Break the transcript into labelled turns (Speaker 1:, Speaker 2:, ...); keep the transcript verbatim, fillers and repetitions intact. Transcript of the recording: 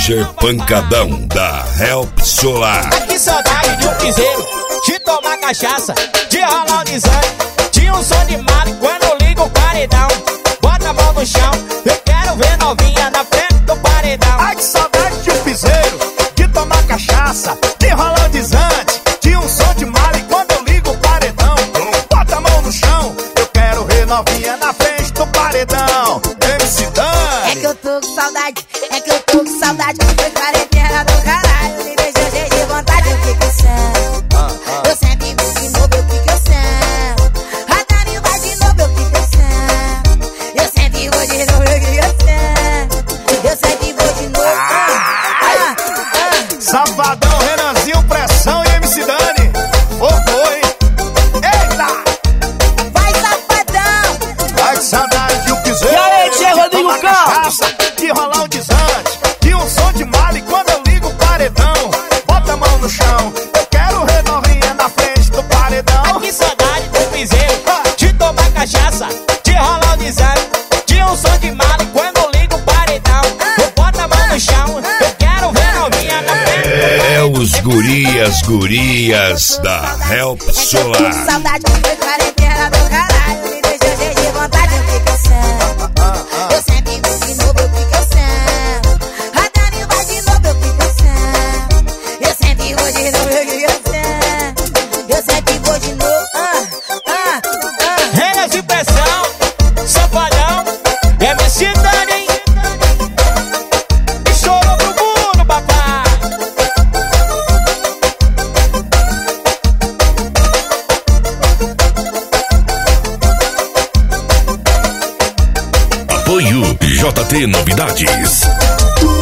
Speaker 1: Roger Pancadão, da Help Solar.
Speaker 2: Que saudade de um piseiro, de tomar cachaça, de rolar o desânimo, de um som de mala quando eu ligo o paredão. Bota a mão no chão, eu quero ver novinha na frente do paredão.
Speaker 3: Ai, que saudade de um piseiro, de tomar cachaça, de rolar o desante, de um som de mala quando eu ligo o paredão. Bota a mão no chão, eu quero ver novinha na frente do paredão. M C Dani.
Speaker 4: É que eu tô com saudade, é que eu tô com saudade. Foi quarentena do caralho, me deixou cheio de vontade. O que que eu sento? Eu sempre vou de novo, o que que eu sento? A Dani vai de novo, o que que eu sento? Eu sempre vou de novo, o que que eu sento? Eu sempre vou de novo. Ah, ah, ah.
Speaker 3: Safadão, Renanzinho, Pressão e M C Dani. Ô, foi. Eita!
Speaker 4: Vai, safadão!
Speaker 3: Ai, que saudade de um piseiro.
Speaker 5: E aí, tia
Speaker 3: de
Speaker 5: Rodrigo
Speaker 3: tomar
Speaker 5: Carlos?
Speaker 3: cachaça, de rolar o desante, de um som de mala e quando eu ligo o paredão. Bota a mão no chão, eu quero ver novinha na frente do paredão.
Speaker 2: Que saudade de um piseiro, de tomar cachaça, de rolar o desânimo, de um som de mala quando eu ligo o paredão. Eu boto a mão no chão, eu quero ver novinha na frente do paredão.
Speaker 1: É os gurias, gurias da Help
Speaker 4: É que eu tô
Speaker 1: Solar.
Speaker 4: com saudade, foi quarentena do caralho, me deixou cheio de vontade. O que que eu sento? Eu sempre vou de novo, o que que eu sento? A Dani vai de novo, o que que eu sento? Eu sempre vou de novo, o que que eu sento? Eu sempre vou de novo. Ah, ah, ah.
Speaker 2: Renas de pressão, safadão, M C Dani. Estourou pro mundo, papai.
Speaker 1: Apoio J T Novidades.